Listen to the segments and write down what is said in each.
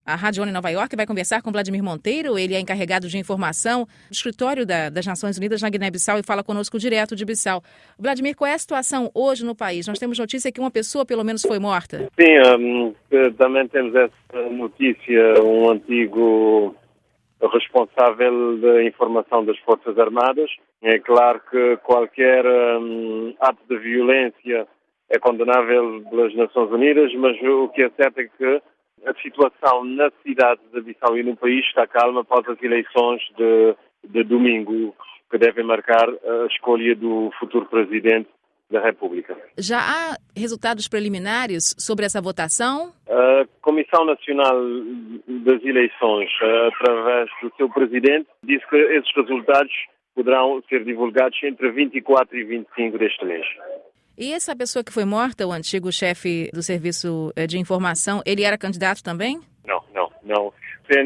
A Rádio ONU em Nova York vai conversar com Vladimir Monteiro. Ele é encarregado de informação do escritório das Nações Unidas na Guiné-Bissau e fala conosco direto de Bissau. Vladimir, qual é a situação hoje no país? Nós temos notícia que uma pessoa pelo menos foi morta. Sim, também temos essa notícia, um antigo responsável da informação das Forças Armadas. É claro que qualquer ato de violência é condenável pelas Nações Unidas, mas o que é certo é que a situação na cidade de Bissau e no país está calma após as eleições de domingo, que devem marcar a escolha do futuro presidente da República. Já há resultados preliminares sobre essa votação? A Comissão Nacional das Eleições, através do seu presidente, disse que esses resultados poderão ser divulgados entre 24 e 25 deste mês. E essa pessoa que foi morta, o antigo chefe do Serviço de Informação, ele era candidato também? Não. O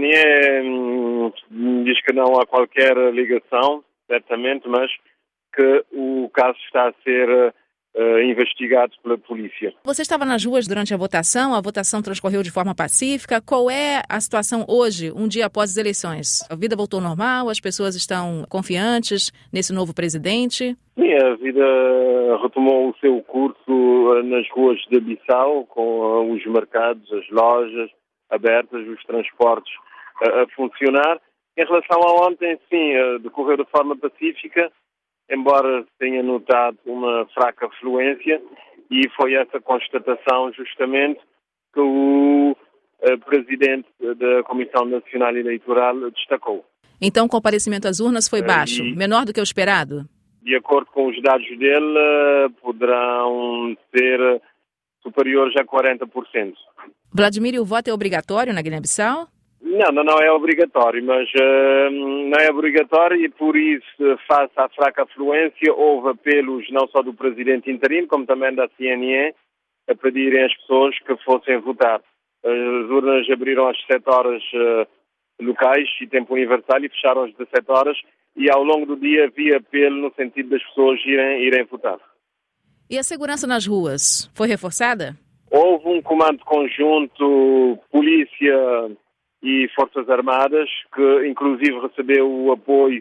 CNE diz que não há qualquer ligação, certamente, mas que o caso está a ser investigado pela polícia. Você estava nas ruas durante a votação transcorreu de forma pacífica. Qual é a situação hoje, um dia após as eleições? A vida voltou ao normal? As pessoas estão confiantes nesse novo presidente? Sim, a vida retomou o seu curso nas ruas de Bissau, com os mercados, as lojas abertas, os transportes a funcionar. Em relação a ontem, sim, decorreu de forma pacífica, embora tenha notado uma fraca afluência, e foi essa constatação justamente que o presidente da Comissão Nacional Eleitoral destacou. Então o comparecimento às urnas foi baixo, menor do que o esperado? De acordo com os dados dele, poderão ser superiores a 40%. Vladimir, o voto é obrigatório na Guiné-Bissau? Não é obrigatório, mas não é obrigatório e por isso, face à fraca afluência, houve apelos não só do presidente interino, como também da CNE, a pedirem às pessoas que fossem votar. As urnas abriram às 7 horas locais e tempo universal e fecharam às 17 horas e ao longo do dia havia apelo no sentido das pessoas irem votar. E a segurança nas ruas foi reforçada? Houve um comando conjunto, polícia e Forças Armadas, que inclusive recebeu o apoio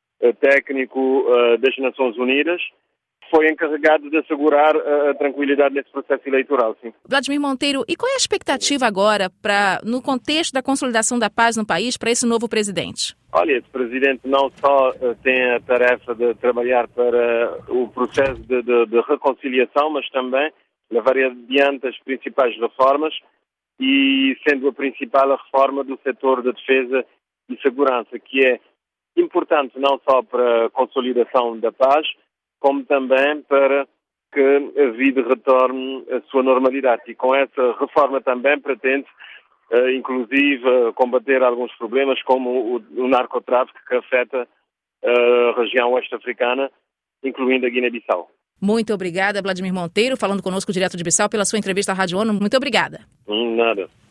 técnico das Nações Unidas, foi encarregado de assegurar a tranquilidade nesse processo eleitoral, sim. Vladimir Monteiro, e qual é a expectativa agora, no contexto da consolidação da paz no país, para esse novo presidente? Olha, esse presidente não só tem a tarefa de trabalhar para o processo de reconciliação, mas também levar adiante as principais reformas, e sendo a principal a reforma do setor da defesa e segurança, que é importante não só para a consolidação da paz, como também para que a vida retorne à sua normalidade. E com essa reforma também pretende, inclusive, combater alguns problemas como o narcotráfico que afeta a região oeste-africana, incluindo a Guiné-Bissau. Muito obrigada, Vladimir Monteiro, falando conosco direto de Bissau, pela sua entrevista à Rádio ONU. Muito obrigada. Nada.